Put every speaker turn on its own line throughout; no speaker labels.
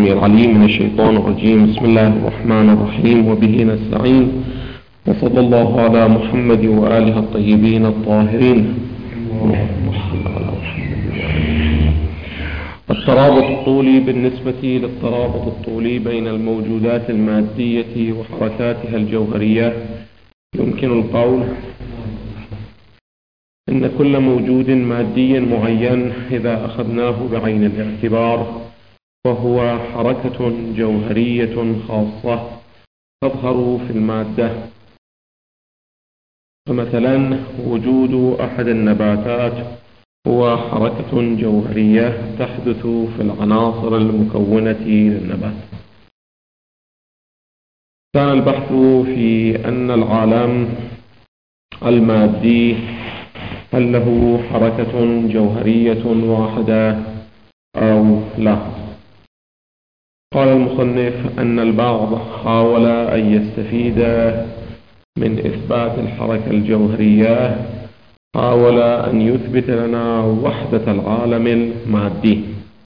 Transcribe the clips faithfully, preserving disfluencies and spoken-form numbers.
السميع العليم من الشيطان الرجيم. بسم الله الرحمن الرحيم، وبه نستعين، وصلى الله على محمد وآله الطيبين الطاهرين. الترابط الطولي بالنسبة للترابط الطولي بين الموجودات المادية وحركاتها الجوهرية، يمكن القول إن كل موجود مادي معين إذا أخذناه بعين الاعتبار فهو حركة جوهرية خاصة تظهر في المادة. فمثلا وجود أحد النباتات هو حركة جوهرية تحدث في العناصر المكونة للنبات. كان البحث في أن العالم المادي هل له حركة جوهرية واحدة أو لا. قال المصنف أن البعض حاول أن يستفيد من إثبات الحركة الجوهرية، حاول أن يثبت لنا وحدة العالم المادي،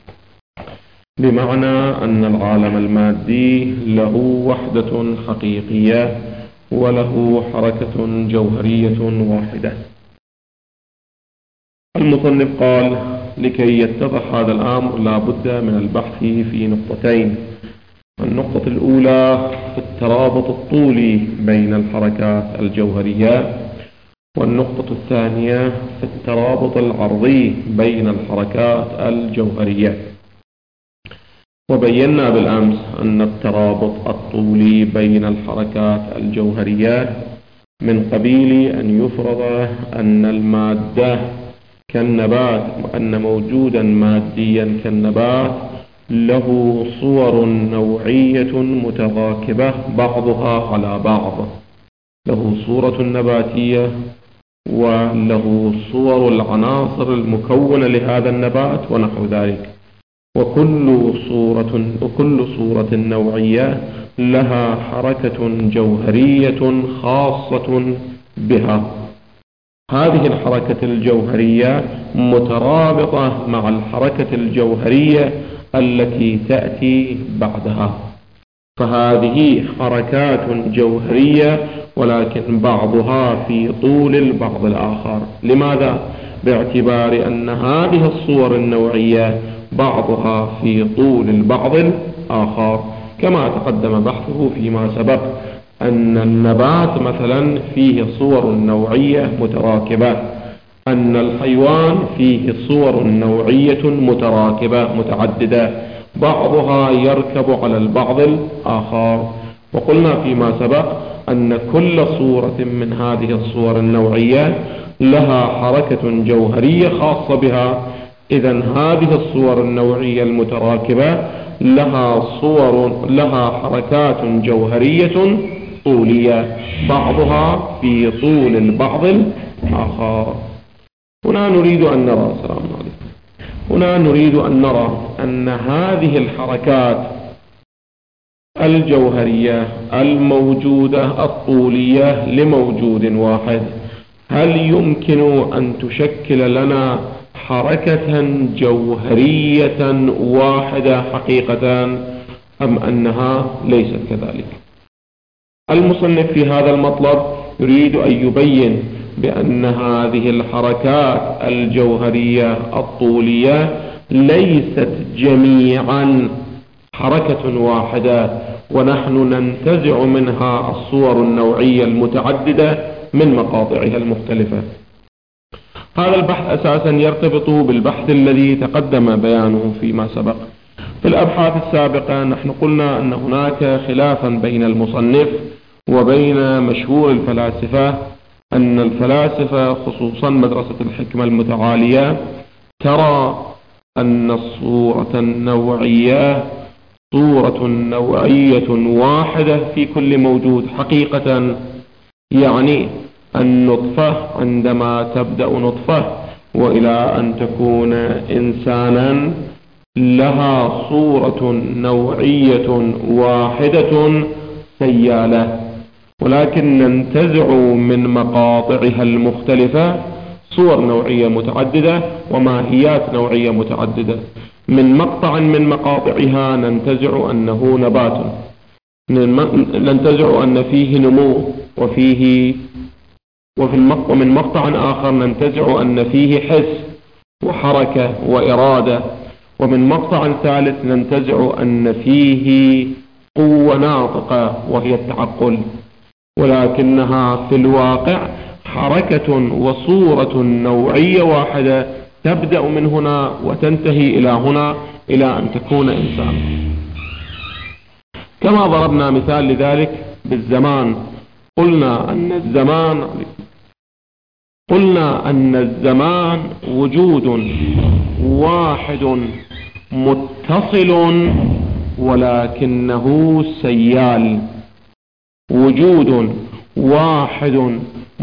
بمعنى أن العالم المادي له وحدة حقيقية وله حركة جوهرية واحدة. المصنف قال لكي يتضح هذا الأمر لا بد من البحث في نقطتين. النقطة الأولى في الترابط الطولي بين الحركات الجوهرية، والنقطة الثانية في الترابط العرضي بين الحركات الجوهرية. وبينا بالأمس أن الترابط الطولي بين الحركات الجوهرية من قبيل أن يفرض أن المادة كالنبات، وأن موجودا ماديا كالنبات له صور نوعية متراكبة بعضها على بعض، له صورة نباتية وله صور العناصر المكونة لهذا النبات ونحو ذلك، وكل صورة وكل صورة نوعية لها حركة جوهرية خاصة بها. هذه الحركة الجوهرية مترابطة مع الحركة الجوهرية التي تأتي بعدها، فهذه حركات جوهرية ولكن بعضها في طول البعض الآخر. لماذا؟ باعتبار أن هذه الصور النوعية بعضها في طول البعض الآخر، كما تقدم بحثه فيما سبق أن النبات مثلا فيه صور نوعية متراكبة، أن الحيوان فيه صور نوعية متراكبة متعددة بعضها يركب على البعض الآخر. وقلنا فيما سبق أن كل صورة من هذه الصور النوعية لها حركة جوهرية خاصة بها. إذن هذه الصور النوعية المتراكبة لها صور لها حركات جوهرية طولية بعضها في طول البعض الآخر. هنا نريد أن نرى السلام عليكم هنا نريد أن نرى أن هذه الحركات الجوهرية الموجودة الطولية لموجود واحد هل يمكن أن تشكل لنا حركة جوهرية واحدة حقيقة، أم أنها ليست كذلك؟ المصنف في هذا المطلب يريد أن يبين بأن هذه الحركات الجوهرية الطولية ليست جميعا حركة واحدة، ونحن ننتزع منها الصور النوعية المتعددة من مقاطعها المختلفة. هذا البحث أساسا يرتبط بالبحث الذي تقدم بيانه فيما سبق. في الأبحاث السابقة نحن قلنا أن هناك خلافا بين المصنف وبين مشهور الفلاسفة، أن الفلاسفة خصوصا مدرسة الحكمة المتعالية ترى أن الصورة النوعية صورة نوعية واحدة في كل موجود حقيقة. يعني النطفة عندما تبدأ نطفة وإلى أن تكون إنسانا لها صورة نوعية واحدة سيالة، ولكن ننتزع من مقاطعها المختلفة صور نوعية متعددة وماهيات نوعية متعددة. من مقطع من مقاطعها ننتزع أنه نبات، ننتزع أن فيه نمو وفيه وفي المقطع من مقطع آخر ننتزع أن فيه حس وحركة وإرادة، ومن مقطع ثالث ننتزع أن فيه قوة ناطقة وهي التعقل، ولكنها في الواقع حركة وصورة نوعية واحدة تبدأ من هنا وتنتهي إلى هنا إلى أن تكون إنسان. كما ضربنا مثال لذلك بالزمان، قلنا أن الزمان قلنا أن الزمان وجود واحد متصل ولكنه سيال، وجود واحد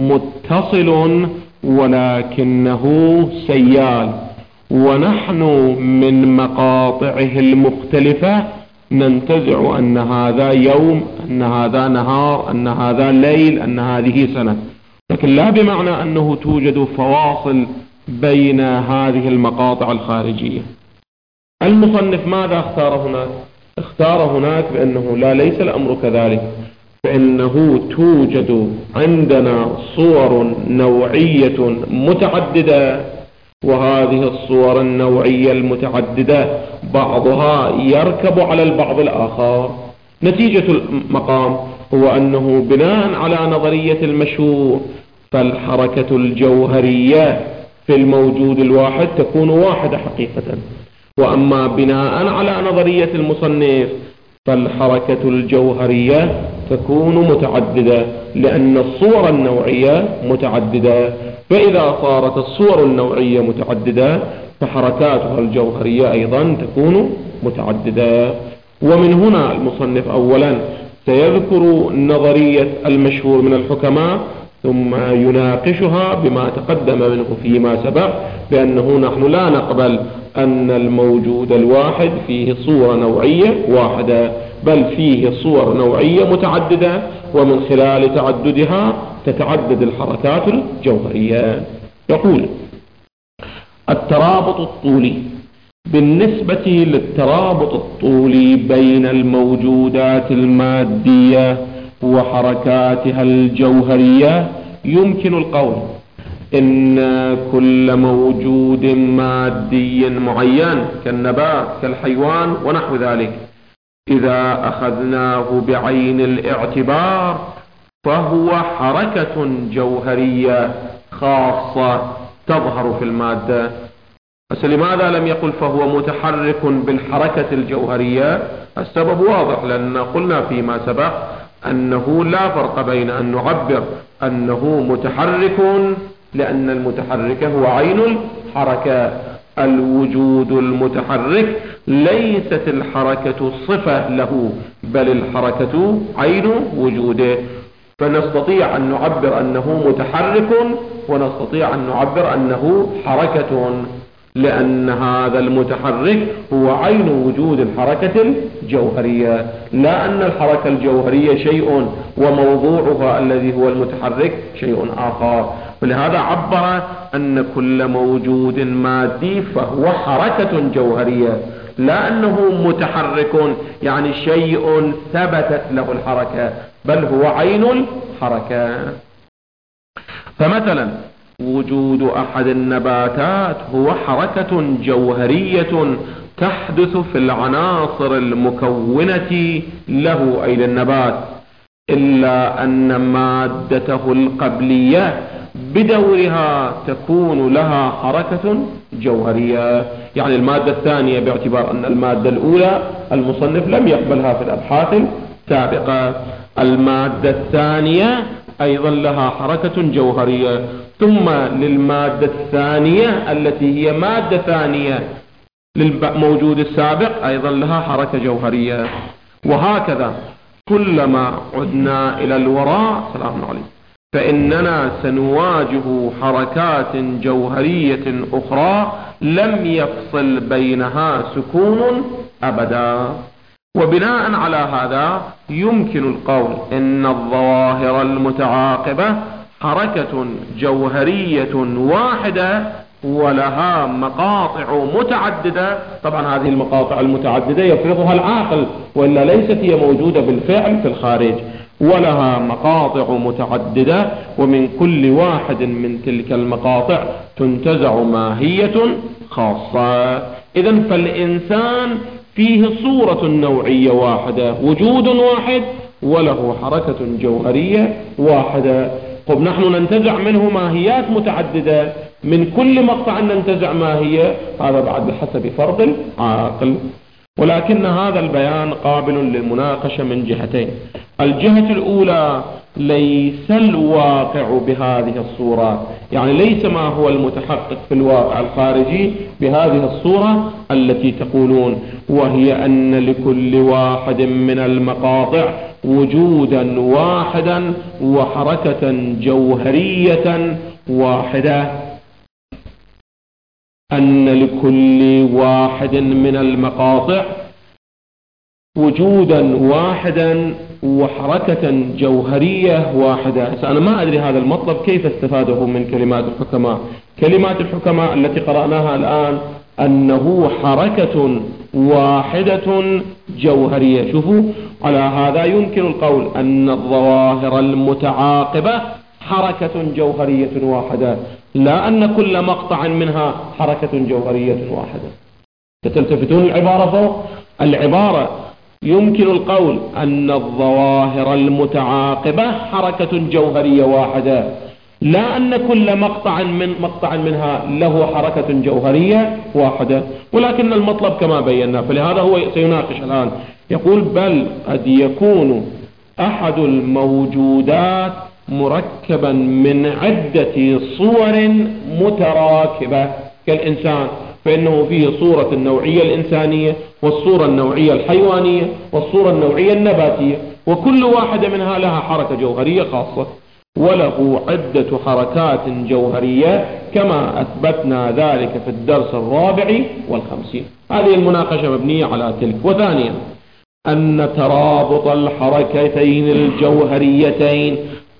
متصل ولكنه سيال، ونحن من مقاطعه المختلفة ننتزع أن هذا يوم، أن هذا نهار، أن هذا ليل، أن هذه سنة، لكن لا بمعنى أنه توجد فواصل بين هذه المقاطع الخارجية. المصنف ماذا اختار هناك؟ اختار هناك بأنه لا، ليس الأمر كذلك، فإنه توجد عندنا صور نوعية متعددة، وهذه الصور النوعية المتعددة بعضها يركب على البعض الآخر. نتيجة المقام هو أنه بناء على نظرية المشهور فالحركة الجوهرية في الموجود الواحد تكون واحدة حقيقة، وأما بناء على نظرية المصنف فالحركة الجوهرية تكون متعددة، لأن الصور النوعية متعددة، فإذا صارت الصور النوعية متعددة فحركاتها الجوهرية أيضا تكون متعددة. ومن هنا المصنف أولا سيذكر نظرية المشهور من الحكماء، ثم يناقشها بما تقدم منه فيما سبق، بأنه نحن لا نقبل أن الموجود الواحد فيه صورة نوعية واحدة، بل فيه صور نوعية متعددة، ومن خلال تعددها تتعدد الحركات الجوهرية. يقول: الترابط الطولي. بالنسبة للترابط الطولي بين الموجودات المادية وحركاتها الجوهرية يمكن القول إن كل موجود مادي معين كالنبات كالحيوان ونحو ذلك إذا أخذناه بعين الاعتبار فهو حركة جوهرية خاصة تظهر في المادة. بس لماذا لم يقل فهو متحرك بالحركة الجوهرية؟ السبب واضح، لأن قلنا فيما سبق أنه لا فرق بين أن نعبر أنه متحرك، لأن المتحرك هو عين الحركة. الوجود المتحرك ليست الحركة صفة له، بل الحركة عين وجوده، فنستطيع أن نعبر أنه متحرك ونستطيع أن نعبر أنه حركة، لأن هذا المتحرك هو عين وجود الحركة الجوهرية، لا أن الحركة الجوهرية شيء وموضوعها الذي هو المتحرك شيء آخر. ولهذا عبر أن كل موجود مادي فهو حركة جوهرية، لا أنه متحرك يعني شيء ثبتت له الحركة، بل هو عين الحركة. فمثلا وجود أحد النباتات هو حركة جوهرية تحدث في العناصر المكونة له أي للنبات، إلا أن مادته القبلية بدورها تكون لها حركة جوهرية. يعني المادة الثانية، باعتبار أن المادة الأولى المصنف لم يقبلها في الأبحاث السابقة، المادة الثانية أيضا لها حركة جوهرية، ثم للمادة الثانية التي هي مادة ثانية للموجود السابق أيضا لها حركة جوهرية. وهكذا كلما عدنا إلى الوراء سلام عليكم فإننا سنواجه حركات جوهرية أخرى لم يفصل بينها سكون أبدا. وبناء على هذا يمكن القول إن الظواهر المتعاقبة حركة جوهرية واحدة ولها مقاطع متعددة. طبعا هذه المقاطع المتعددة يفرضها العاقل، وإلا ليست هي موجودة بالفعل في الخارج. ولها مقاطع متعددة، ومن كل واحد من تلك المقاطع تنتزع ماهية خاصة. إذن فالإنسان فيه صورة نوعية واحدة، وجود واحد، وله حركة جوهرية واحدة. طب نحن ننتزع منه ماهيات متعددة، من كل مقطع ننتزع ماهية، هذا بعد بحسب فرض العاقل. ولكن هذا البيان قابل للمناقشة من جهتين. الجهة الأولى ليس الواقع بهذه الصورة، يعني ليس ما هو المتحقق في الواقع الخارجي بهذه الصورة التي تقولون، وهي أن لكل واحد من المقاطع وجودا واحدا وحركة جوهرية واحدة. أن لكل واحد من المقاطع وجودا واحدا وحركة جوهرية واحدة. أنا ما أدري هذا المطلب كيف استفاده من كلمات الحكماء. كلمات الحكماء التي قرأناها الآن أنه حركة واحدة جوهرية. شوفوا، على هذا يمكن القول أن الظواهر المتعاقبة حركة جوهرية واحدة، لا أن كل مقطع منها حركة جوهرية واحدة. تلتفتون العبارة فوق؟ العبارة يمكن القول أن الظواهر المتعاقبة حركة جوهرية واحدة، لا أن كل مقطع من مقطع منها له حركة جوهرية واحدة. ولكن المطلب كما بينا، فلهذا هو سيناقش الآن. يقول بل قد يكون أحد الموجودات مركبا من عدة صور متراكبة كالإنسان، فإنه فيه صورة النوعية الإنسانية، والصورة النوعية الحيوانية، والصورة النوعية النباتية، وكل واحدة منها لها حركة جوهرية خاصة، وله عدة حركات جوهرية كما أثبتنا ذلك في الدرس الرابع والخمسين. هذه المناقشة مبنية على تلك. وثانيا أن ترابط الحركتين الجوهريتين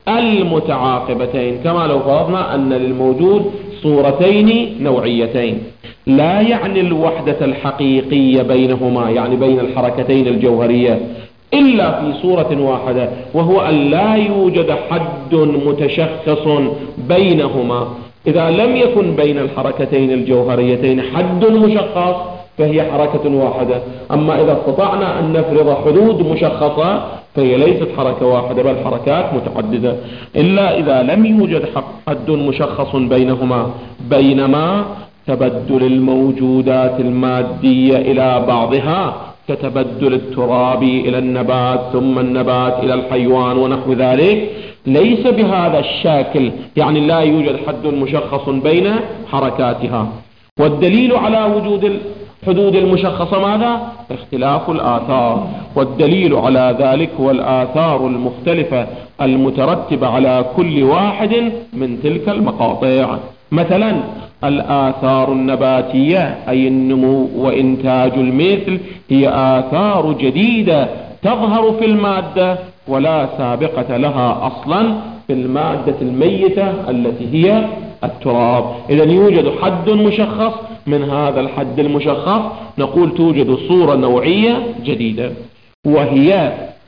المتعاقبتين، كما لو فرضنا أن للموجود صورتين نوعيتين، لا يعني الوحدة الحقيقية بينهما، يعني بين الحركتين الجوهرية، إلا في صورة واحدة، وهو أن لا يوجد حد متشخص بينهما. إذا لم يكن بين الحركتين الجوهريتين حد مشخص فهي حركة واحدة. أما إذا استطعنا أن نفرض حدود مشخصة فهي ليست حركة واحدة بل حركات متعددة، إلا إذا لم يوجد حد مشخص بينهما، بينما تبدل الموجودات المادية إلى بعضها كتبدل التراب إلى النبات، ثم النبات إلى الحيوان ونحو ذلك، ليس بهذا الشكل، يعني لا يوجد حد مشخص بين حركاتها. والدليل على وجود الحدود المشخصة ماذا؟ اختلاف الآثار، والدليل على ذلك هو الآثار المختلفة المترتبة على كل واحد من تلك المقاطع. مثلا الآثار النباتية أي النمو وإنتاج المثل هي آثار جديدة تظهر في المادة ولا سابقة لها أصلا في المادة الميتة التي هي التراب. إذن يوجد حد مشخص، من هذا الحد المشخص نقول توجد صورة نوعية جديدة، وهي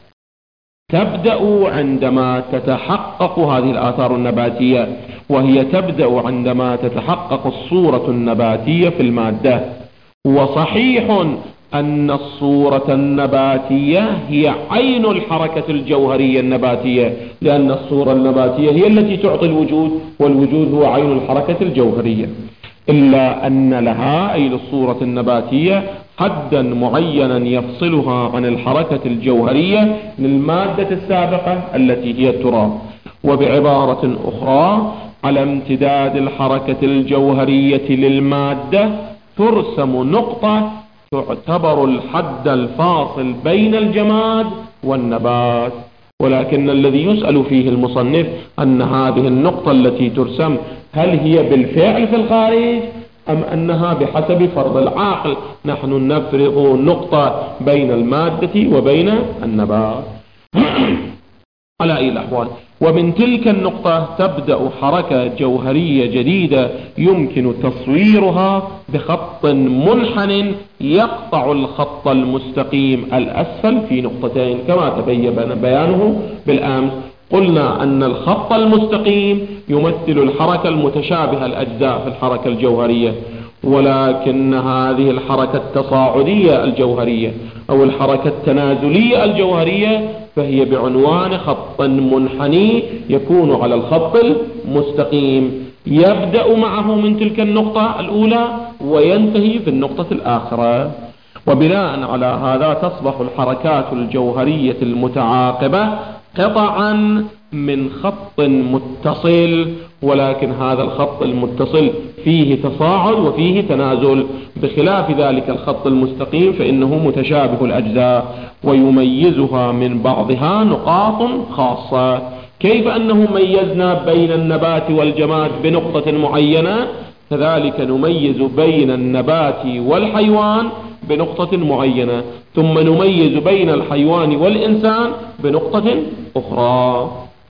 تبدأ عندما تتحقق هذه الآثار النباتية، وهي تبدأ عندما تتحقق الصورة النباتية في المادة. وصحيح أن الصورة النباتية هي عين الحركة الجوهرية النباتية، لأن الصورة النباتية هي التي تعطي الوجود، والوجود هو عين الحركة الجوهرية، إلا أن لها أي للصورة النباتية حدا معينا يفصلها عن الحركة الجوهرية للمادة السابقة التي هي التراب. وبعبارة أخرى، على امتداد الحركة الجوهرية للمادة ترسم نقطة تعتبر الحد الفاصل بين الجماد والنبات. ولكن الذي يسأل فيه المصنف أن هذه النقطة التي ترسم هل هي بالفعل في الخارج أم أنها بحسب فرض العاقل، نحن نفرض نقطة بين المادة وبين النبات. على أي الأحوال. ومن تلك النقطة تبدأ حركة جوهرية جديدة يمكن تصويرها بخط منحن يقطع الخط المستقيم الأسفل في نقطتين كما تبين بيانه بالأمس. قلنا أن الخط المستقيم يمثل الحركة المتشابهة الأجزاء في الحركة الجوهرية، ولكن هذه الحركة التصاعدية الجوهرية أو الحركة التنازلية الجوهرية فهي بعنوان خط منحني يكون على الخط المستقيم، يبدأ معه من تلك النقطة الأولى وينتهي في النقطة الآخرة. وبناء على هذا تصبح الحركات الجوهرية المتعاقبة قطعا من خط متصل، ولكن هذا الخط المتصل فيه تصاعد وفيه تنازل، بخلاف ذلك الخط المستقيم فإنه متشابه الأجزاء ويميزها من بعضها نقاط خاصة. كيف أنه ميزنا بين النبات والجماد بنقطة معينة، كذلك نميز بين النبات والحيوان بنقطة معينة، ثم نميز بين الحيوان والإنسان بنقطة أخرى،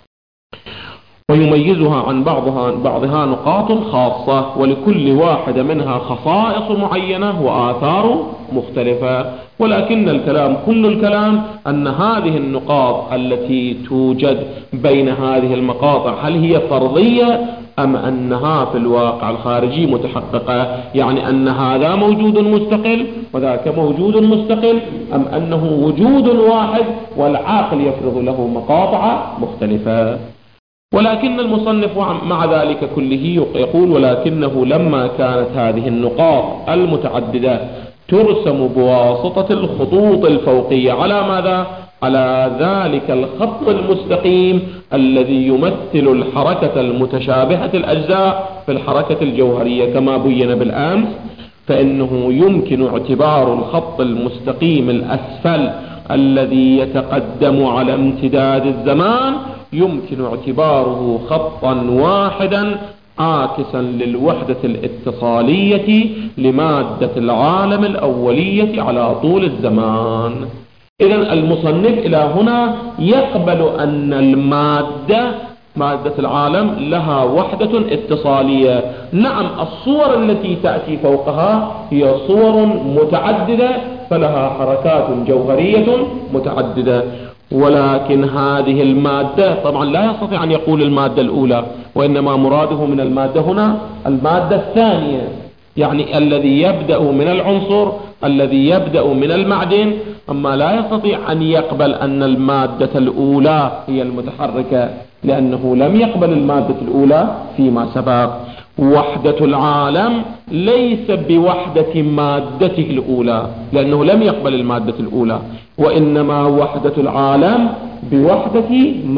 ويميزها عن بعضها بعضها نقاط خاصة، ولكل واحدة منها خصائص معينة وآثار مختلفة. ولكن الكلام كل الكلام أن هذه النقاط التي توجد بين هذه المقاطع هل هي فرضية أم أنها في الواقع الخارجي متحققة، يعني أن هذا موجود مستقل وذاك موجود مستقل، أم أنه وجود واحد والعاقل يفرض له مقاطع مختلفة. ولكن المصنف مع ذلك كله يقول ولكنه لما كانت هذه النقاط المتعددة ترسم بواسطة الخطوط الفوقية على ماذا؟ على ذلك الخط المستقيم الذي يمثل الحركة المتشابهة الأجزاء في الحركة الجوهرية كما بين بالأمس، فإنه يمكن اعتبار الخط المستقيم الأسفل الذي يتقدم على امتداد الزمان يمكن اعتباره خطا واحدا عاكسا للوحدة الاتصالية لمادة العالم الأولية على طول الزمان. إذن المصنف إلى هنا يقبل أن المادة مادة العالم لها وحدة اتصالية. نعم، الصور التي تأتي فوقها هي صور متعددة فلها حركات جوهرية متعددة، ولكن هذه المادة طبعا لا يستطيع أن يقول المادة الأولى، وإنما مراده من المادة هنا المادة الثانية، يعني الذي يبدأ من العنصر الذي يبدأ من المعدن، أما لا يستطيع أن يقبل أن المادة الأولى هي المتحركة لأنه لم يقبل المادة الأولى فيما سبق. وحدة العالم ليس بوحدة مادته الأولى لأنه لم يقبل المادة الأولى، وإنما وحدة العالم بوحدة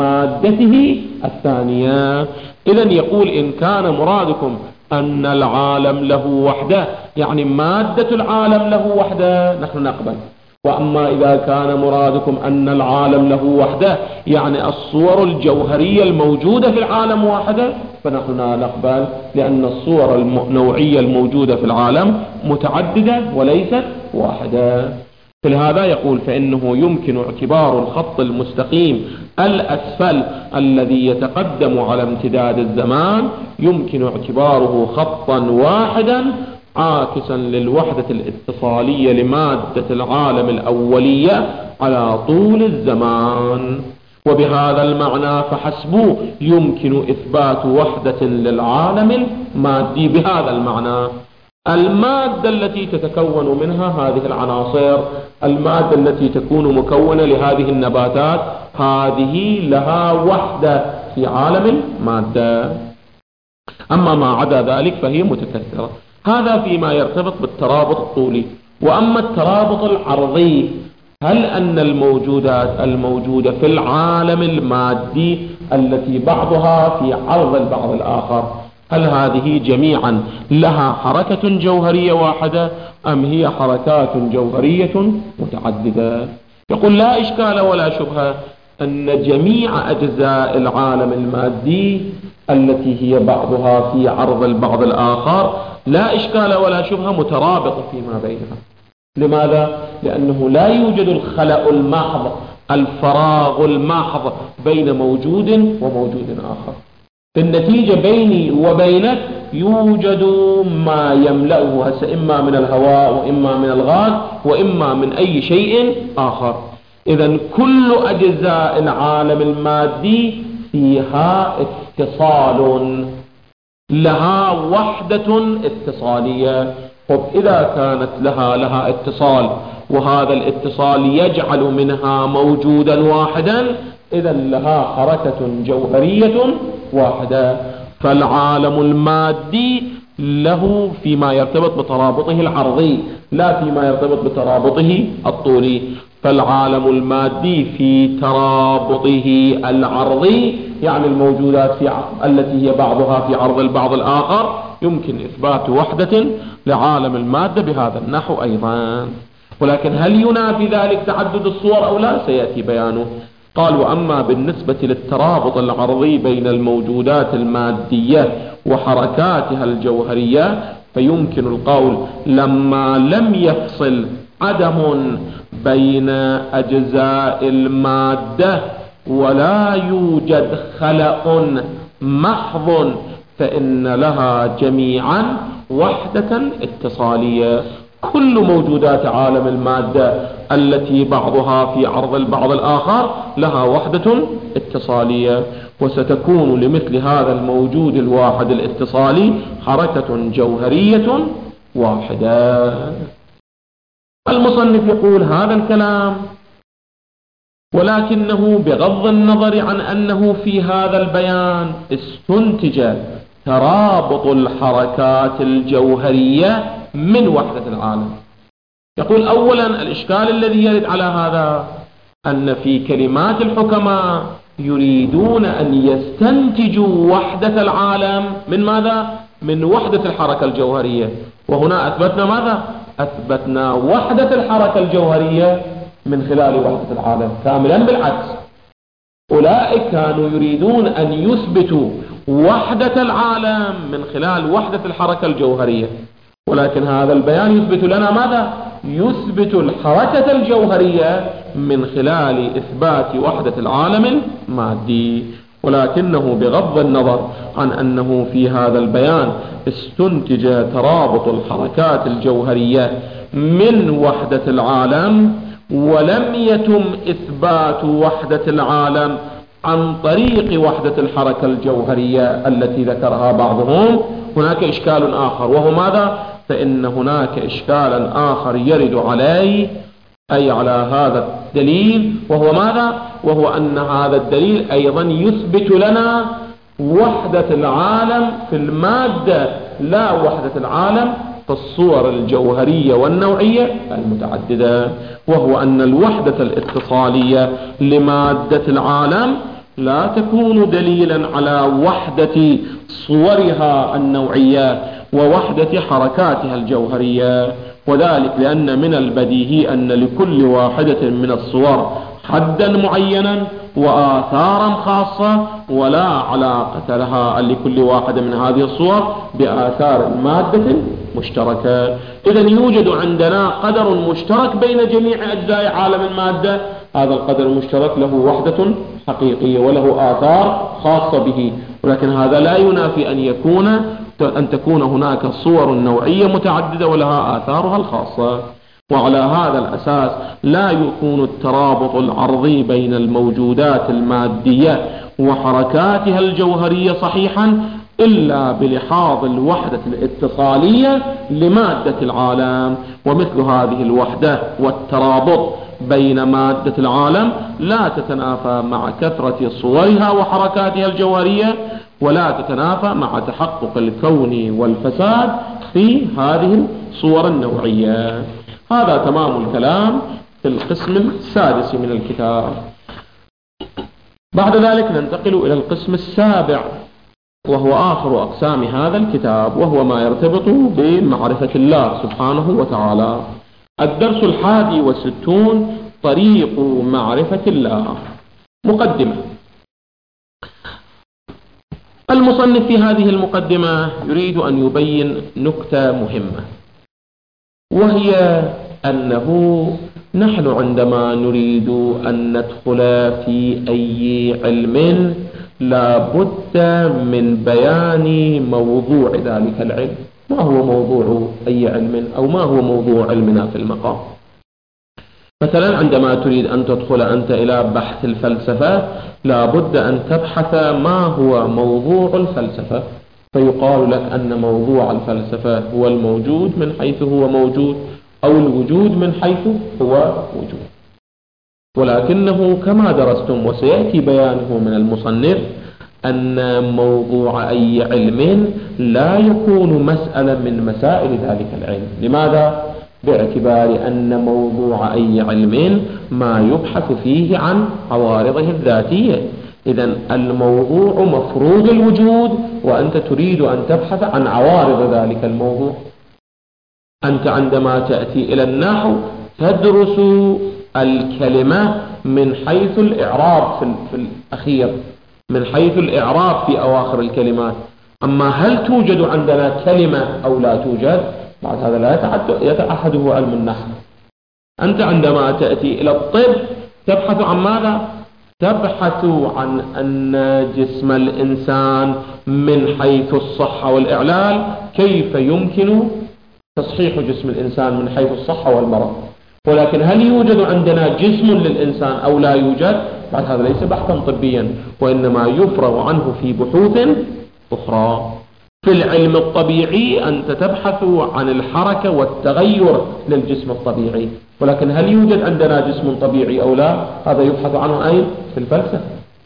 مادته الثانية. إذن يقول إن كان مرادكم أن العالم له وحدة يعني مادة العالم له وحدة نحن نقبل، وأما إذا كان مرادكم أن العالم له وحدة يعني الصور الجوهرية الموجودة في العالم واحدة فنحن نقبل، لأن الصور النوعية الموجودة في العالم متعددة وليست واحدة. فلهذا يقول فإنه يمكن اعتبار الخط المستقيم الأسفل الذي يتقدم على امتداد الزمان يمكن اعتباره خطا واحدا عاكسا للوحدة الاتصالية لمادة العالم الأولية على طول الزمان، وبهذا المعنى فحسب يمكن إثبات وحدة للعالم المادي. بهذا المعنى المادة التي تتكون منها هذه العناصر، المادة التي تكون مكونة لهذه النباتات، هذه لها وحدة في عالم المادة، أما ما عدا ذلك فهي متكثرة. هذا فيما يرتبط بالترابط الطولي. وأما الترابط العرضي، هل أن الموجودات الموجودة في العالم المادي التي بعضها في عرض البعض الآخر هل هذه جميعا لها حركة جوهرية واحدة أم هي حركات جوهرية متعددة؟ يقول لا إشكال ولا شبهة أن جميع أجزاء العالم المادي التي هي بعضها في عرض البعض الآخر لا إشكال ولا شبهة مترابطة فيما بينها. لماذا؟ لأنه لا يوجد الخلأ المحض الفراغ المحض بين موجود وموجود آخر. في النتيجة بيني وبينك يوجد ما يملأه هسه، إما من الهواء وإما من الغاز وإما من أي شيء آخر. إذن كل أجزاء العالم المادي فيها اتصال، لها وحدة اتصالية. إذا كانت لها لها اتصال وهذا الاتصال يجعل منها موجودا واحدا، إذا لها حركة جوهرية واحدة. فالعالم المادي له فيما يرتبط بترابطه العرضي لا فيما يرتبط بترابطه الطولي. فالعالم المادي في ترابطه العرضي، يعني الموجودات في التي هي بعضها في عرض البعض الآخر، يمكن إثبات وحدة لعالم المادة بهذا النحو أيضا. ولكن هل ينافي ذلك تعدد الصور أو لا؟ سيأتي بيانه. قال: وأما بالنسبة للترابط العرضي بين الموجودات المادية وحركاتها الجوهرية، فيمكن القول لما لم يفصل عدم بين أجزاء المادة ولا يوجد خلأ محض، فإن لها جميعا وحدة اتصالية. كل موجودات عالم المادة التي بعضها في عرض البعض الآخر لها وحدة اتصالية، وستكون لمثل هذا الموجود الواحد الاتصالي حركة جوهرية واحدة. المصنف يقول هذا الكلام، ولكنه بغض النظر عن أنه في هذا البيان استنتج ترابط الحركات الجوهرية من وحدة العالم. يقول: أولا الإشكال الذي يرد على هذا أن في كلمات الحكماء يريدون أن يستنتجوا وحدة العالم من ماذا؟ من وحدة الحركة الجوهرية. وهنا أثبتنا ماذا؟ أثبتنا وحدة الحركة الجوهرية من خلال وحدة العالم كاملا. بالعكس، أولئك كانوا يريدون أن يثبتوا وحدة العالم من خلال وحدة الحركة الجوهرية، ولكن هذا البيان يثبت لنا ماذا؟ يثبت الحركة الجوهرية من خلال إثبات وحدة العالم المادي. ولكنه بغض النظر عن أنه في هذا البيان استنتج ترابط الحركات الجوهرية من وحدة العالم، ولم يتم إثبات وحدة العالم عن طريق وحدة الحركة الجوهرية التي ذكرها بعضهم، هناك إشكال آخر، وهو ماذا؟ فإن هناك إشكالا آخر يرد عليه، أي على هذا الدليل، وهو ماذا؟ وهو أن هذا الدليل أيضا يثبت لنا وحدة العالم في المادة، لا وحدة العالم في الصور الجوهرية والنوعية المتعددة. وهو أن الوحدة الاتصالية لمادة العالم لا تكون دليلا على وحدة صورها النوعية ووحدة حركاتها الجوهرية، وذلك لأن من البديهي أن لكل واحدة من الصور حدا معينا وآثارا خاصة، ولا علاقة لها لكل واحدة من هذه الصور بآثار مادة مشتركة. إذن يوجد عندنا قدر مشترك بين جميع أجزاء عالم المادة، هذا القدر المشترك له وحدة حقيقية وله آثار خاصة به، ولكن هذا لا ينافي أن يكون أن تكون هناك صور نوعية متعددة ولها آثارها الخاصة. وعلى هذا الأساس لا يكون الترابط العرضي بين الموجودات المادية وحركاتها الجوهرية صحيحا إلا بلحاظ الوحدة الاتصالية لمادة العالم. ومثل هذه الوحدة والترابط بين مادة العالم لا تتنافى مع كثرة صورها وحركاتها الجوهرية، ولا تتنافى مع تحقق الكون والفساد في هذه الصور النوعية. هذا تمام الكلام في القسم السادس من الكتاب. بعد ذلك ننتقل إلى القسم السابع، وهو آخر أقسام هذا الكتاب، وهو ما يرتبط بمعرفة الله سبحانه وتعالى. الدرس الحادي والستون: طريق معرفة الله. مقدمة. المصنف في هذه المقدمة يريد أن يبين نكتة مهمة، وهي أنه نحن عندما نريد أن ندخل في أي علم لا بد من بيان موضوع ذلك العلم. ما هو موضوع أي علم أو ما هو موضوع علمنا في المقام؟ مثلا عندما تريد أن تدخل أنت إلى بحث الفلسفة لا بد أن تبحث ما هو موضوع الفلسفة، فيقال لك أن موضوع الفلسفة هو الموجود من حيث هو موجود، أو الوجود من حيث هو وجود. ولكنه كما درستم وسيأتي بيانه من المصنف أن موضوع أي علم لا يكون مسألة من مسائل ذلك العلم. لماذا؟ باعتبار أن موضوع أي علم ما يبحث فيه عن عوارضه الذاتية. إذن الموضوع مفروض الوجود وأنت تريد أن تبحث عن عوارض ذلك الموضوع. أنت عندما تأتي إلى النحو تدرس الكلمة من حيث الإعراب في الأخير، من حيث الإعراب في أواخر الكلمات. أما هل توجد عندنا كلمة أو لا توجد، بعد هذا لا يتعهده علم النحو. أنت عندما تأتي إلى الطب تبحث عن ماذا؟ تبحث عن أن جسم الإنسان من حيث الصحة والإعلال كيف يمكن تصحيح جسم الإنسان من حيث الصحة والمرض. ولكن هل يوجد عندنا جسم للإنسان أو لا يوجد؟ بعد هذا ليس بحثا طبيا، وإنما يفرغ عنه في بحوث أخرى. في العلم الطبيعي أنت تبحث عن الحركة والتغير للجسم الطبيعي، ولكن هل يوجد عندنا جسم طبيعي أو لا؟ هذا يبحث عنه أين؟ في الفلسفة.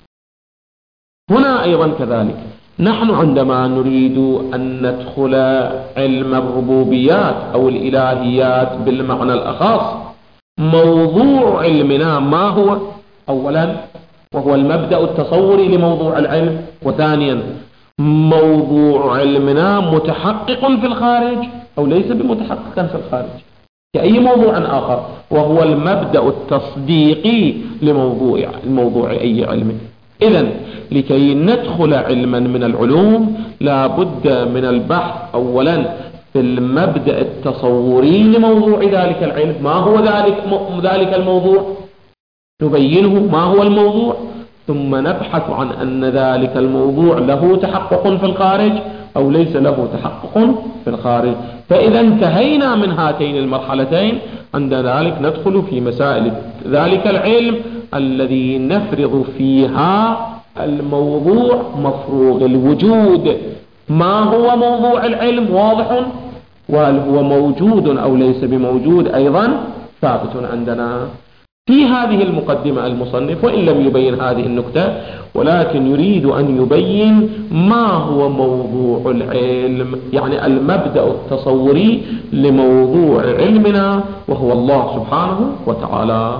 هنا أيضا كذلك نحن عندما نريد أن ندخل علم الربوبيات أو الإلهيات بالمعنى الأخص، موضوع علمنا ما هو؟ أولا وهو المبدأ التصوري لموضوع العلم، وثانيا موضوع علمنا متحقق في الخارج أو ليس بمتحقق في الخارج كأي موضوع آخر، وهو المبدأ التصديقي لموضوع الموضوع أي علم. إذن لكي ندخل علما من العلوم لا بد من البحث أولا في المبدأ التصوري لموضوع ذلك العلم. ما هو ذلك ذلك الموضوع؟ نبينه ما هو الموضوع، ثم نبحث عن أن ذلك الموضوع له تحقق في الخارج أو ليس له تحقق في الخارج. فإذا انتهينا من هاتين المرحلتين عند ذلك ندخل في مسائل ذلك العلم الذي نفرض فيها الموضوع مفروغ الوجود. ما هو موضوع العلم؟ واضح. وهل هو موجود أو ليس بموجود أيضا ثابت عندنا. في هذه المقدمة المصنف وإن لم يبين هذه النكتة، ولكن يريد أن يبين ما هو موضوع العلم، يعني المبدأ التصوري لموضوع علمنا وهو الله سبحانه وتعالى.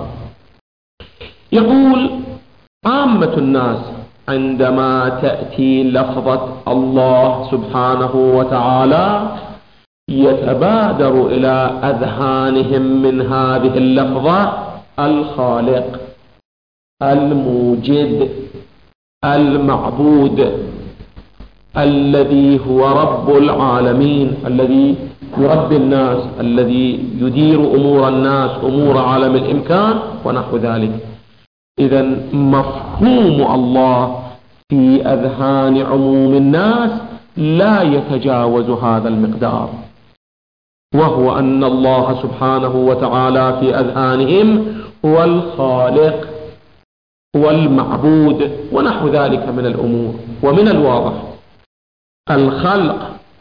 يقول عامة الناس عندما تأتي لفظة الله سبحانه وتعالى يتبادر إلى أذهانهم من هذه اللفظة الخالق، الموجد، المعبود، الذي هو رب العالمين، الذي يربي الناس، الذي يدير أمور الناس، أمور عالم الإمكان ونحو ذلك. إذن مفهوم الله في أذهان عموم الناس لا يتجاوز هذا المقدار، وهو أن الله سبحانه وتعالى في أذهانهم هو الخالق والمعبود ونحو ذلك من الأمور. ومن الواضح الخلق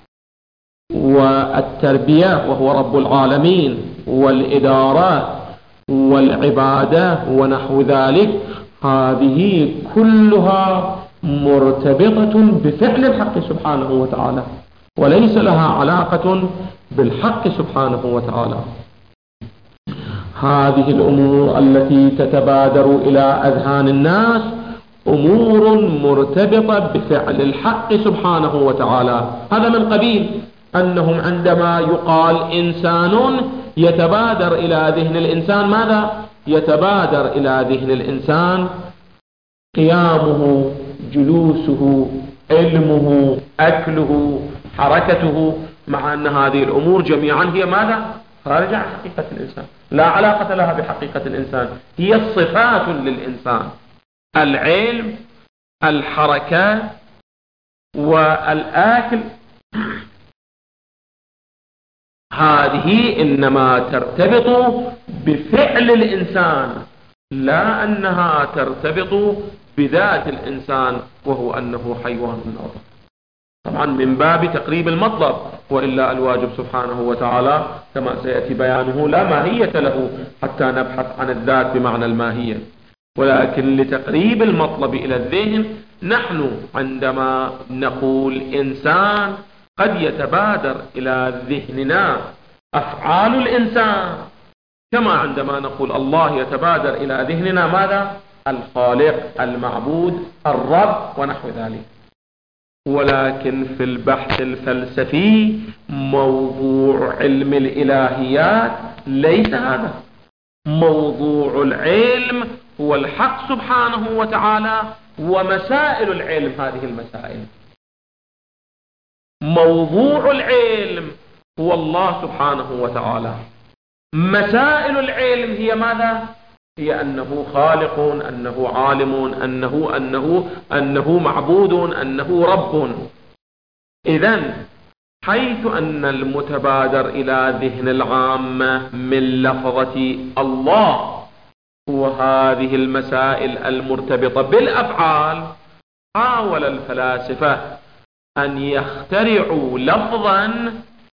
والتربية وهو رب العالمين، والإدارة والعبادة ونحو ذلك، هذه كلها مرتبطة بفعل الحق سبحانه وتعالى وليس لها علاقة بالحق سبحانه وتعالى. هذه الأمور التي تتبادر إلى أذهان الناس أمور مرتبطة بفعل الحق سبحانه وتعالى. هذا من قبيل أنهم عندما يقال إنسان يتبادر إلى ذهن الإنسان ماذا؟ يتبادر إلى ذهن الإنسان قيامه، جلوسه، علمه، أكله، حركته، مع أن هذه الأمور جميعا هي ماذا؟ خارجة عن حقيقة الإنسان، لا علاقة لها بحقيقة الإنسان، هي صفات للإنسان: العلم، الحركات، والآكل. هذه إنما ترتبط بفعل الإنسان، لا أنها ترتبط بذات الإنسان وهو أنه حيوان أرض. طبعا من باب تقريب المطلب، وإلا الواجب سبحانه وتعالى كما سيأتي بيانه لا ماهية له حتى نبحث عن الذات بمعنى الماهية، ولكن لتقريب المطلب إلى الذهن نحن عندما نقول إنسان قد يتبادر إلى ذهننا أفعال الإنسان، كما عندما نقول الله يتبادر إلى ذهننا ماذا؟ الخالق، المعبود، الرب ونحو ذلك. ولكن في البحث الفلسفي موضوع علم الإلهيات ليس هذا. موضوع العلم هو الحق سبحانه وتعالى ومسائل العلم هذه المسائل. موضوع العلم هو الله سبحانه وتعالى، مسائل العلم هي ماذا؟ هي أنه خالق، أنه عالم، أنه أنه أنه معبود، أنه رب. إذن حيث أن المتبادر إلى ذهن العامة من لفظة الله وهذه المسائل المرتبطة بالأفعال، حاول الفلاسفة أن يخترعوا لفظا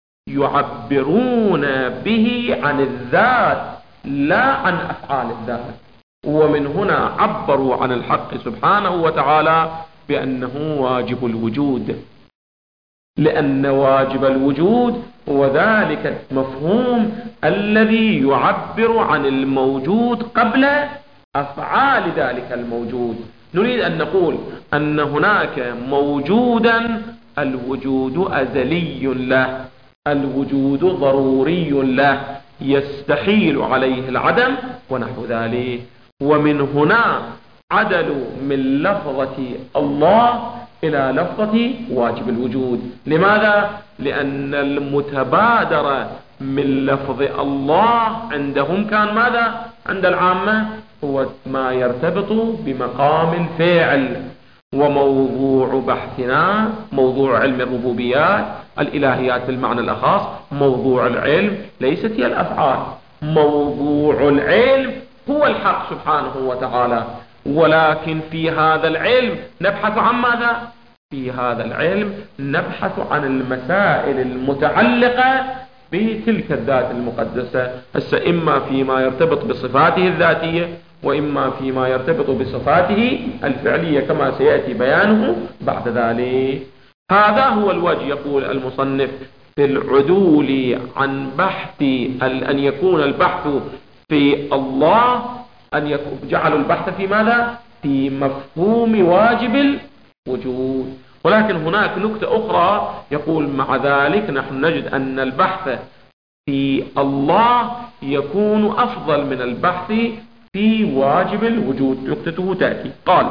يعبرون به عن الذات لا عن أفعال الذات. ومن هنا عبروا عن الحق سبحانه وتعالى بأنه واجب الوجود، لأن واجب الوجود هو ذلك المفهوم الذي يعبر عن الموجود قبل أفعال ذلك الموجود. نريد أن نقول أن هناك موجودا الوجود أزلي له، الوجود ضروري له، يستحيل عليه العدم ونحو ذلك. ومن هنا عدلوا من لفظة الله إلى لفظة واجب الوجود. لماذا؟ لأن المتبادر من لفظ الله عندهم كان ماذا؟ عند العامة هو ما يرتبط بمقام الفعل. وموضوع بحثنا موضوع علم الربوبيات الإلهيات بالمعنى الأخص، موضوع العلم ليست هي الأفعال، موضوع العلم هو الحق سبحانه وتعالى. ولكن في هذا العلم نبحث عن ماذا؟ في هذا العلم نبحث عن المسائل المتعلقة بتلك الذات المقدسة، هسه إما فيما يرتبط بصفاته الذاتية وإما فيما يرتبط بصفاته الفعلية كما سيأتي بيانه بعد ذلك. هذا هو الوجه، يقول المصنف، في العدول عن بحث أن يكون البحث في الله، أن جعلوا البحث في ماذا؟ في مفهوم واجب الوجود. ولكن هناك نكتة أخرى، يقول مع ذلك نحن نجد أن البحث في الله يكون أفضل من البحث في واجب الوجود. نكتته تأتي، قال: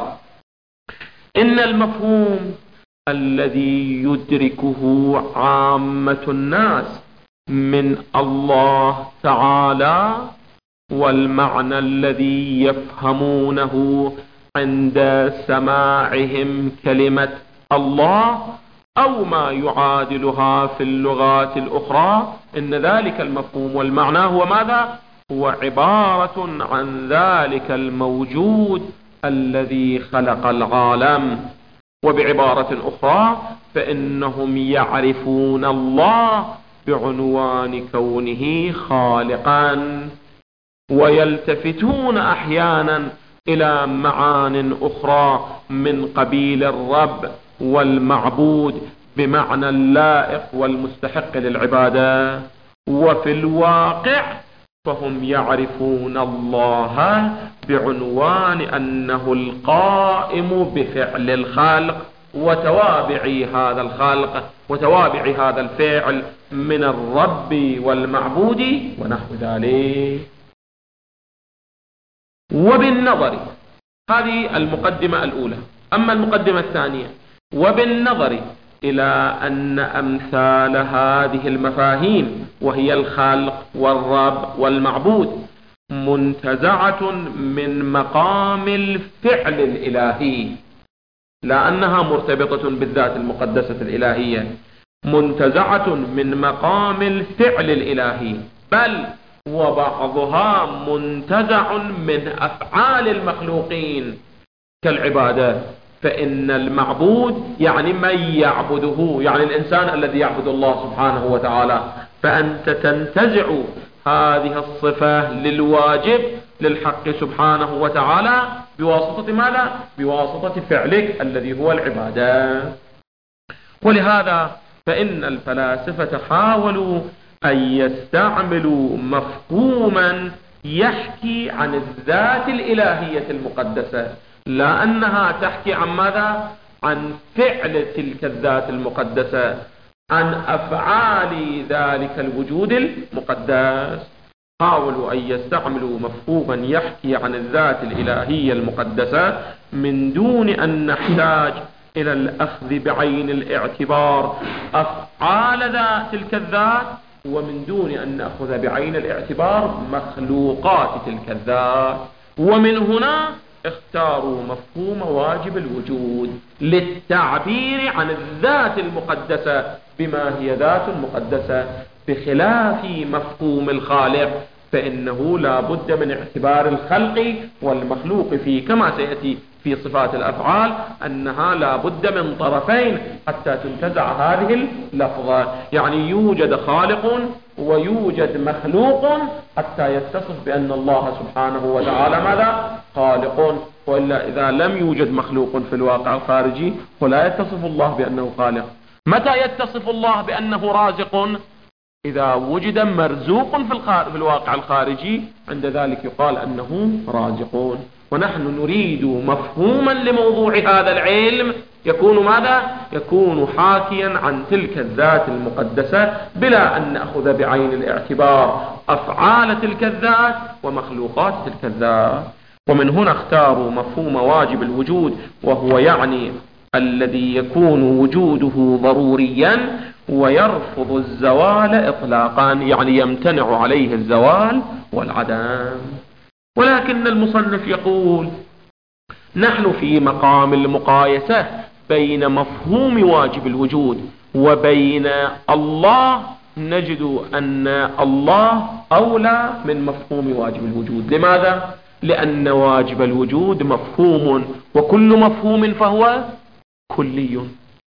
إن المفهوم الذي يدركه عامة الناس من الله تعالى والمعنى الذي يفهمونه عند سماعهم كلمة الله أو ما يعادلها في اللغات الأخرى، إن ذلك المفهوم والمعنى هو ماذا؟ هو عبارة عن ذلك الموجود الذي خلق العالم. وبعبارة أخرى فإنهم يعرفون الله بعنوان كونه خالقا، ويلتفتون أحيانا إلى معان أخرى من قبيل الرب والمعبود بمعنى اللائق والمستحق للعبادة. وفي الواقع فهم يعرفون الله بعنوان أنه القائم بفعل الخلق وتوابع هذا الخلق وتوابع هذا الفعل من الرب والمعبود ونحو ذلك. وبالنظر، هذه المقدمة الأولى. أما المقدمة الثانية: وبالنظر إلى أن أمثال هذه المفاهيم وهي الخلق والرب والمعبود منتزعة من مقام الفعل الإلهي، لا أنها مرتبطة بالذات المقدسة الإلهية، منتزعة من مقام الفعل الإلهي، بل وبعضها منتزع من أفعال المخلوقين كالعبادة. فإن المعبود يعني من يعبده، يعني الإنسان الذي يعبد الله سبحانه وتعالى، فأنت تنتزع هذه الصفة للواجب للحق سبحانه وتعالى بواسطة ماذا؟ بواسطة فعلك الذي هو العبادة. ولهذا فإن الفلاسفة حاولوا أن يستعملوا مفهوما يحكي عن الذات الإلهية المقدسة، لا أنها تحكي عن ماذا؟ عن فعل تلك الذات المقدسة، عن أفعال ذلك الوجود المقدس. حاولوا أن يستعملوا مفهوما يحكي عن الذات الإلهية المقدسة من دون أن نحتاج إلى الأخذ بعين الاعتبار أفعال ذات تلك الذات، ومن دون أن نأخذ بعين الاعتبار مخلوقات تلك الذات. ومن هنا اختاروا مفهوم واجب الوجود للتعبير عن الذات المقدسة بما هي ذات مقدسة، بخلاف مفهوم الخالق فإنه لا بد من اعتبار الخلق والمخلوق فيه، كما سيأتي في صفات الأفعال أنها لا بد من طرفين حتى تنتزع هذه اللفظة، يعني يوجد خالق ويوجد مخلوق حتى يتصف بأن الله سبحانه وتعالى ماذا؟ خالق. وإلا إذا لم يوجد مخلوق في الواقع الخارجي فلا يتصف الله بأنه خالق. متى يتصف الله بأنه رازق؟ إذا وجد مرزوق في الواقع الخارجي، عند ذلك يقال أنه رازق. ونحن نريد مفهوما لموضوع هذا العلم يكون ماذا؟ يكون حاكيا عن تلك الذات المقدسة بلا أن نأخذ بعين الاعتبار أفعال تلك الذات ومخلوقات تلك الذات. ومن هنا اختاروا مفهوم واجب الوجود، وهو يعني الذي يكون وجوده ضروريا ويرفض الزوال إطلاقا، يعني يمتنع عليه الزوال والعدم. ولكن المصنف يقول نحن في مقام المقايسة بين مفهوم واجب الوجود وبين الله، نجد أن الله أولى من مفهوم واجب الوجود. لماذا؟ لأن واجب الوجود مفهوم، وكل مفهوم فهو كلي،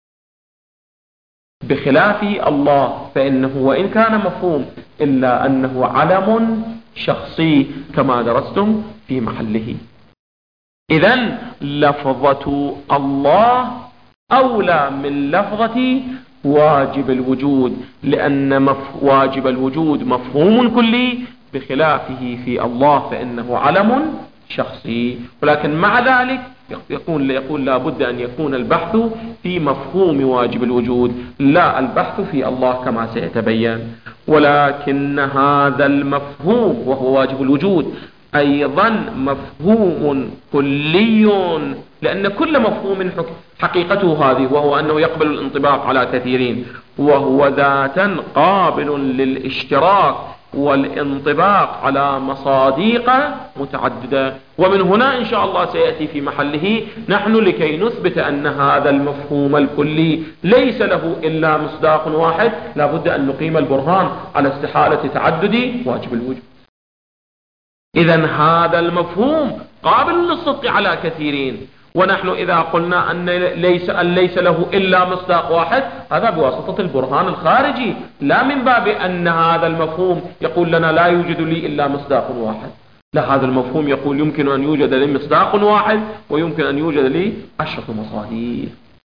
بخلاف الله فإنه وإن كان مفهوم إلا أنه علم شخصي كما درستم في محله. إذن لفظة الله أولى من لفظة واجب الوجود، لأن مف... واجب الوجود مفهوم كلي بخلافه في الله فإنه علم شخصي. ولكن مع ذلك يقول يقول لا بد أن يكون البحث في مفهوم واجب الوجود، لا البحث في الله كما سيتبين. ولكن هذا المفهوم وهو واجب الوجود أيضا مفهوم كلي، لأن كل مفهوم حقيقته هذه، وهو أنه يقبل الانطباق على كثيرين، وهو ذاتا قابل للاشتراك والانطباق على مصاديق متعددة. ومن هنا إن شاء الله سيأتي في محله نحن لكي نثبت أن هذا المفهوم الكلي ليس له إلا مصداق واحد، لابد أن نقيم البرهان على استحالة تعدد واجب الوجود. إذن هذا المفهوم قابل للصدق على كثيرين، ونحن إذا قلنا أن ليس, أن ليس له إلا مصداق واحد، هذا بواسطة البرهان الخارجي، لا من باب أن هذا المفهوم يقول لنا لا يوجد لي إلا مصداق واحد. لا، هذا المفهوم يقول يمكن أن يوجد لي مصداق واحد ويمكن أن يوجد لي عشرة مصاديق.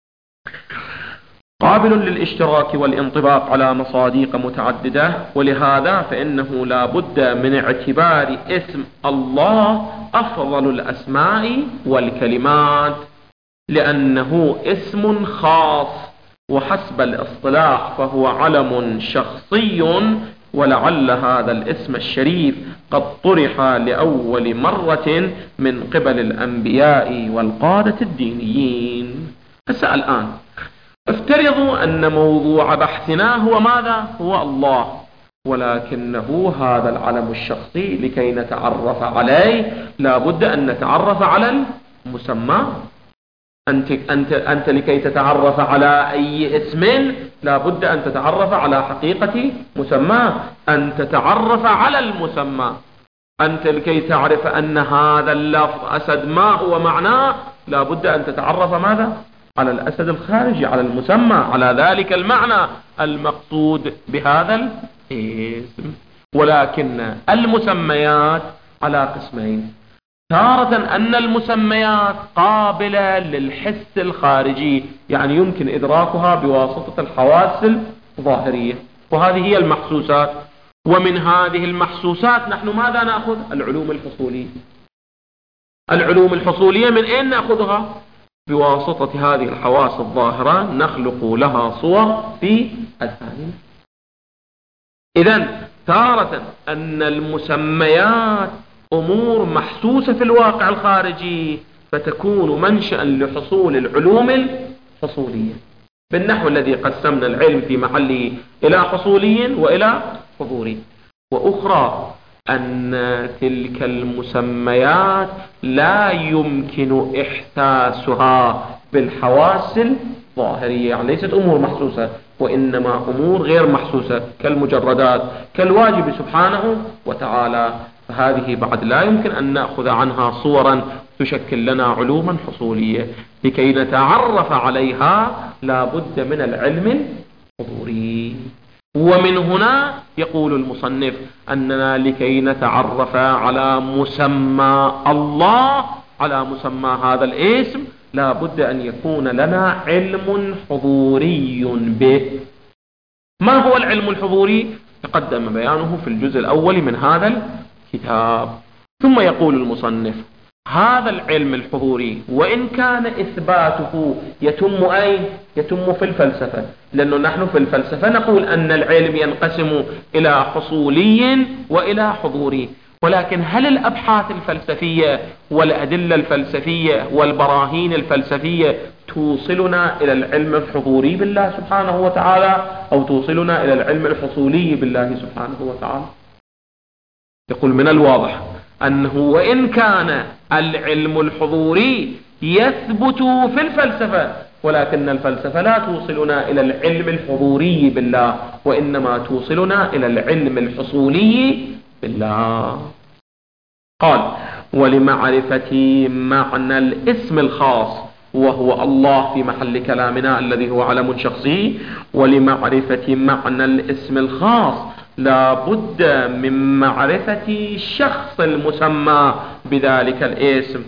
قابل للاشتراك والانطباق على مصاديق متعددة، ولهذا فإنه لا بد من اعتبار اسم الله أفضل الأسماء والكلمات، لأنه اسم خاص، وحسب الاصطلاح فهو علم شخصي، ولعل هذا الاسم الشريف قد طرح لأول مرة من قبل الأنبياء والقادة الدينيين. هسه الآن افترضوا أن موضوع بحثنا هو ماذا؟ هو الله، ولكنه هذا العلم الشخصي لكي نتعرف عليه لا بد أن نتعرف على المسمى. أنت, أنت, أنت لكي تتعرف على أي اسم لا بد أن تتعرف على حقيقة مسمى، أن تتعرف على المسمى. أنت لكي تعرف أن هذا اللفظ أسد ما هو معناه لا بد أن تتعرف ماذا؟ على الأسد الخارجي، على المسمى، على ذلك المعنى المقصود بهذا الاسم. ولكن المسميات على قسمين: تارة أن المسميات قابلة للحس الخارجي، يعني يمكن إدراكها بواسطة الحواس الظاهرية، وهذه هي المحسوسات. ومن هذه المحسوسات نحن ماذا نأخذ؟ العلوم الحصولية. العلوم الحصولية من أين نأخذها؟ بواسطة هذه الحواس الظاهرة نخلق لها صور في أذهاننا. إذن تارة أن المسميات أمور محسوسة في الواقع الخارجي فتكون منشأ لحصول العلوم الحصولية، بالنحو الذي قسمنا العلم في محله إلى حصولي وإلى حضوري. وأخرى أن تلك المسميات لا يمكن إحساسها بالحواس الظاهرية، يعني ليست أمور محسوسة وإنما أمور غير محسوسة كالمجردات، كالواجب سبحانه وتعالى. فهذه بعد لا يمكن أن نأخذ عنها صورا تشكل لنا علوما حصولية. لكي نتعرف عليها لا بد من العلم الحضوري. ومن هنا يقول المصنف أننا لكي نتعرف على مسمى الله، على مسمى هذا الاسم، لا بد أن يكون لنا علم حضوري به. ما هو العلم الحضوري؟ تقدم بيانه في الجزء الأول من هذا الكتاب. ثم يقول المصنف: هذا العلم الحضوري وإن كان إثباته يتم أين؟ يتم في الفلسفة، لأنه نحن في الفلسفة نقول أن العلم ينقسم إلى حصولي وإلى حضوري. ولكن هل الأبحاث الفلسفية والأدلة الفلسفية والبراهين الفلسفية توصلنا إلى العلم الحضوري بالله سبحانه وتعالى، أو توصلنا إلى العلم الحصولي بالله سبحانه وتعالى؟ يقول: من الواضح أنه وإن كان العلم الحضوري يثبت في الفلسفة، ولكن الفلسفة لا توصلنا إلى العلم الحضوري بالله، وإنما توصلنا إلى العلم الحصولي بالله. قال: ولمعرفة معنى الاسم الخاص وهو الله في محل كلامنا الذي هو علم شخصي، ولمعرفة معنى الاسم الخاص لا بد من معرفة الشخص المسمى بذلك الاسم،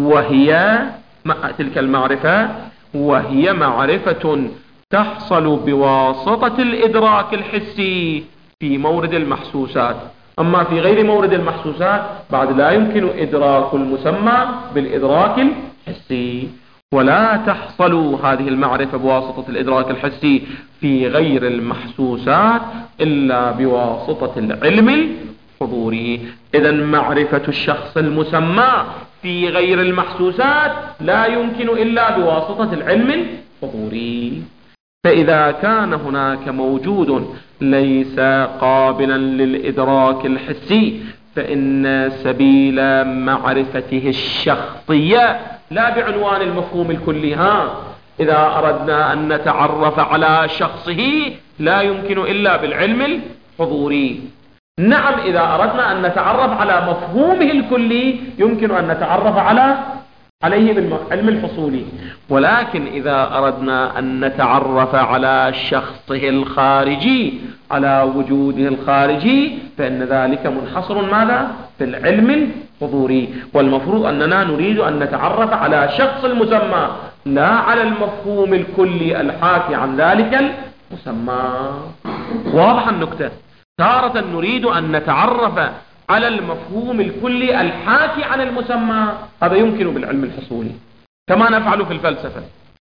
وهي تلك المعرفة وهي معرفة تحصل بواسطة الإدراك الحسي في مورد المحسوسات. أما في غير مورد المحسوسات بعد لا يمكن إدراك المسمى بالإدراك الحسي. ولا تحصل هذه المعرفة بواسطة الإدراك الحسي في غير المحسوسات إلا بواسطة العلم الحضوري. إذن معرفة الشخص المسمى في غير المحسوسات لا يمكن إلا بواسطة العلم الحضوري. فإذا كان هناك موجود ليس قابلا للإدراك الحسي فإن سبيل معرفته الشخصية لا بعنوان المفهوم الكلي. ها إذا أردنا أن نتعرف على شخصه لا يمكن إلا بالعلم الحضوري. نعم، إذا أردنا أن نتعرف على مفهومه الكلي يمكن أن نتعرف على عليه بالعلم الحصولي. ولكن إذا أردنا أن نتعرف على شخصه الخارجي، على وجوده الخارجي، فإن ذلك منحصر ماذا؟ في العلم الحضوري. والمفروض أننا نريد أن نتعرف على شخص المسمى لا على المفهوم الكلي الحاكي عن ذلك المسمى. واضح النكتة؟ تارة نريد أن نتعرف على المفهوم الكلي الحاكي عن المسمى، هذا يمكن بالعلم الحصولي كما نفعل في الفلسفة،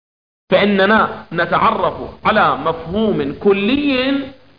فإننا نتعرف على مفهوم كلي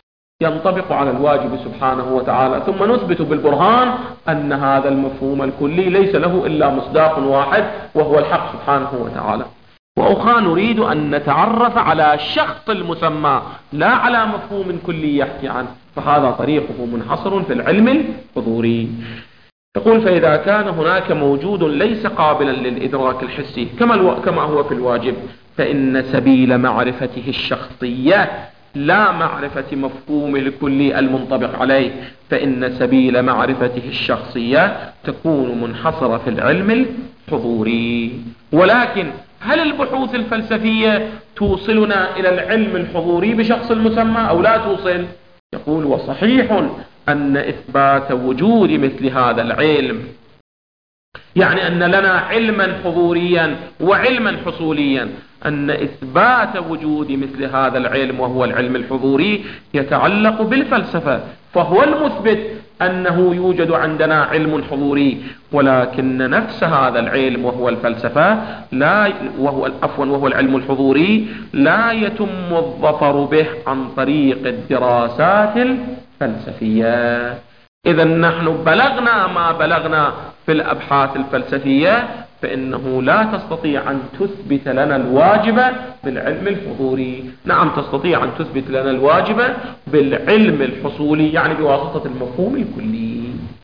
ينطبق على الواجب سبحانه وتعالى، ثم نثبت بالبرهان أن هذا المفهوم الكلي ليس له إلا مصداق واحد وهو الحق سبحانه وتعالى. وأخرى نريد أن نتعرف على شخص المسمى لا على مفهوم كلي يحكي عنه، فهذا طريقه منحصر في العلم الحضوري. يقول: فإذا كان هناك موجود ليس قابلا للإدراك الحسي كما, الو... كما هو في الواجب، فإن سبيل معرفته الشخصية لا معرفة مفهوم الكلي المنطبق عليه، فإن سبيل معرفته الشخصية تكون منحصرة في العلم الحضوري. ولكن هل البحوث الفلسفية توصلنا إلى العلم الحضوري بشخص المسمى أو لا توصل؟ يقول: وصحيح أن إثبات وجود مثل هذا العلم، يعني أن لنا علما حضوريا وعلما حصوليا، أن إثبات وجود مثل هذا العلم وهو العلم الحضوري يتعلق بالفلسفة، فهو المثبت أنه يوجد عندنا علم حضوري، ولكن نفس هذا العلم وهو الفلسفة لا وهو عفوا وهو العلم الحضوري لا يتم الظفر به عن طريق الدراسات الفلسفية. إذا نحن بلغنا ما بلغنا في الأبحاث الفلسفية، فإنه لا تستطيع أن تثبت لنا الواجب بالعلم الحضوري. نعم تستطيع أن تثبت لنا الواجب بالعلم الحصولي، يعني بواسطة المفهوم الكلي.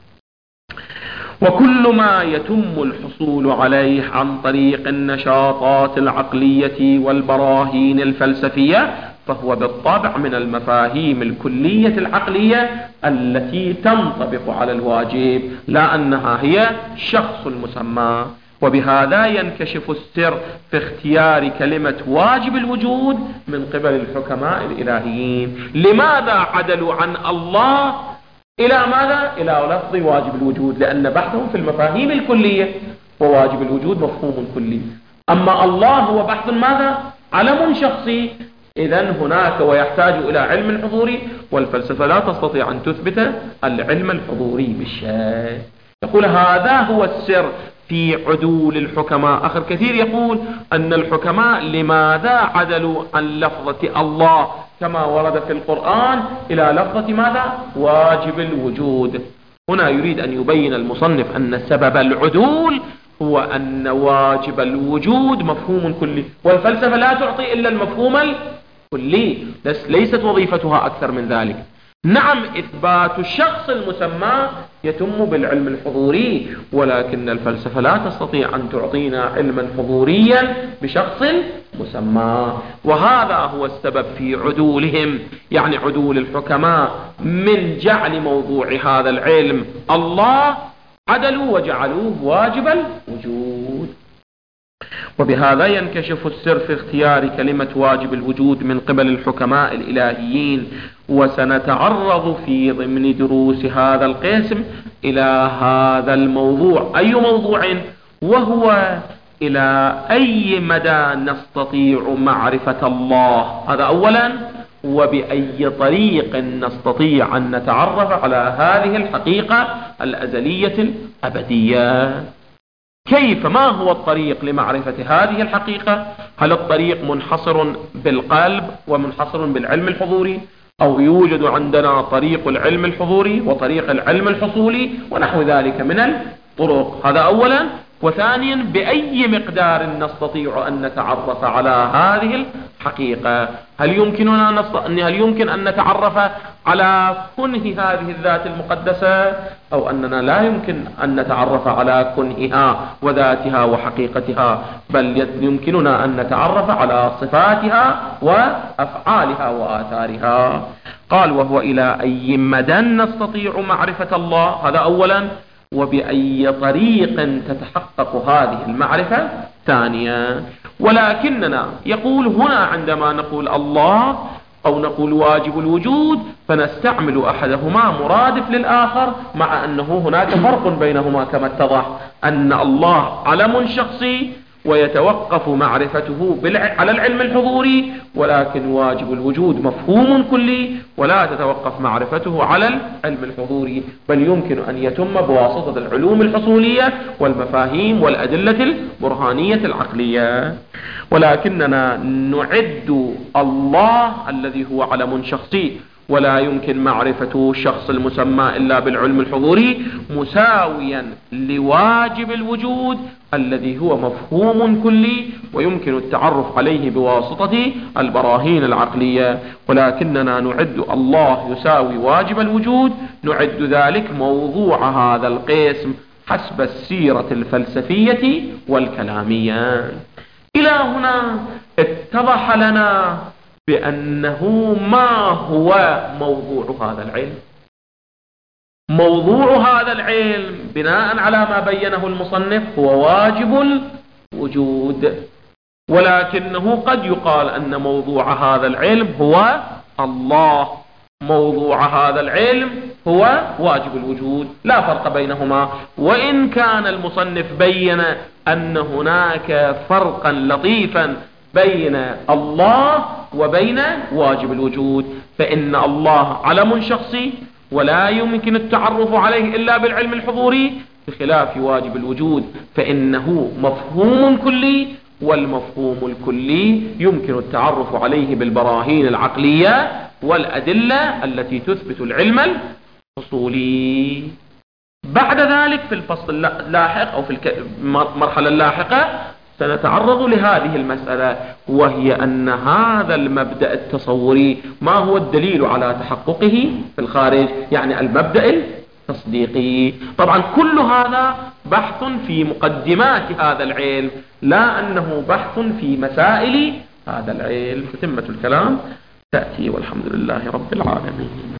وكل ما يتم الحصول عليه عن طريق النشاطات العقلية والبراهين الفلسفية فهو بالطبع من المفاهيم الكلية العقلية التي تنطبق على الواجب، لا أنها هي شخص المسمى. وبهذا ينكشف السر في اختيار كلمة واجب الوجود من قبل الحكماء الإلهيين. لماذا عدلوا عن الله إلى ماذا؟ إلى لفظ واجب الوجود؟ لأن بحثهم في المفاهيم الكلية، وواجب الوجود مفهوم كلي. أما الله هو بحث ماذا؟ علم شخصي. إذن هناك ويحتاج إلى علم حضوري، والفلسفة لا تستطيع أن تثبت العلم الحضوري بالشيء. يقول: هذا هو السر في عدول الحكماء. آخر كثير يقول أن الحكماء لماذا عدلوا عن لفظة الله كما ورد في القرآن إلى لفظة ماذا؟ واجب الوجود. هنا يريد أن يبين المصنف أن سبب العدول هو أن واجب الوجود مفهوم كلي، والفلسفة لا تعطي إلا المفهوم الكلي، ليست وظيفتها أكثر من ذلك. نعم إثبات الشخص المسمى يتم بالعلم الحضوري، ولكن الفلسفة لا تستطيع أن تعطينا علما حضوريا بشخص مسمى، وهذا هو السبب في عدولهم، يعني عدول الحكماء من جعل موضوع هذا العلم الله عدلوا وجعلوه واجب الوجود. وبهذا ينكشف السر في اختيار كلمة واجب الوجود من قبل الحكماء الإلهيين. وسنتعرض في ضمن دروس هذا القسم إلى هذا الموضوع. أي موضوع؟ وهو إلى أي مدى نستطيع معرفة الله، هذا أولا، وبأي طريق نستطيع أن نتعرف على هذه الحقيقة الأزلية الأبدية. كيف؟ ما هو الطريق لمعرفة هذه الحقيقة؟ هل الطريق منحصر بالقلب ومنحصر بالعلم الحضوري، أو يوجد عندنا طريق العلم الحضوري وطريق العلم الحصولي ونحو ذلك من الطرق؟ هذا أولا. وثانيا، بأي مقدار نستطيع أن نتعرف على هذه الحقيقة؟ هل يمكننا نست... هل يمكن أن نتعرف على كنه هذه الذات المقدسة، أو أننا لا يمكن أن نتعرف على كنهها وذاتها وحقيقتها، بل يمكننا أن نتعرف على صفاتها وأفعالها وآثارها؟ قال: وهو إلى أي مدى نستطيع معرفة الله، هذا أولا. وبأي طريق تتحقق هذه المعرفة؟ ثانيا. ولكننا يقول هنا عندما نقول الله أو نقول واجب الوجود فنستعمل أحدهما مرادف للآخر، مع أنه هناك فرق بينهما كما اتضح، أن الله علم شخصي ويتوقف معرفته على العلم الحضوري، ولكن واجب الوجود مفهوم كلي ولا تتوقف معرفته على العلم الحضوري، بل يمكن أن يتم بواسطة العلوم الحصولية والمفاهيم والأدلة البرهانية العقلية. ولكننا نعد الله الذي هو علم شخصي ولا يمكن معرفة الشخص المسمى إلا بالعلم الحضوري مساويا لواجب الوجود الذي هو مفهوم كلي ويمكن التعرف عليه بواسطة البراهين العقلية. ولكننا نعد الله يساوي واجب الوجود، نعد ذلك موضوع هذا القسم حسب السيرة الفلسفية والكلامية. إلى هنا اتضح لنا بأنه ما هو موضوع هذا العلم. موضوع هذا العلم بناء على ما بينه المصنف هو واجب الوجود، ولكنه قد يقال أن موضوع هذا العلم هو الله، موضوع هذا العلم هو واجب الوجود، لا فرق بينهما. وإن كان المصنف بين أن هناك فرقا لطيفا بين الله وبين واجب الوجود، فإن الله علم شخصي ولا يمكن التعرف عليه إلا بالعلم الحضوري، بخلاف واجب الوجود فإنه مفهوم كلي، والمفهوم الكلي يمكن التعرف عليه بالبراهين العقلية والأدلة التي تثبت العلم الأصولي. بعد ذلك في الفصل اللاحق أو في المرحلة اللاحقة سنتعرض لهذه المسألة، وهي أن هذا المبدأ التصوري ما هو الدليل على تحققه في الخارج، يعني المبدأ التصديقي. طبعا كل هذا بحث في مقدمات هذا العلم، لا أنه بحث في مسائل هذا العلم. فتمة الكلام تأتي والحمد لله رب العالمين.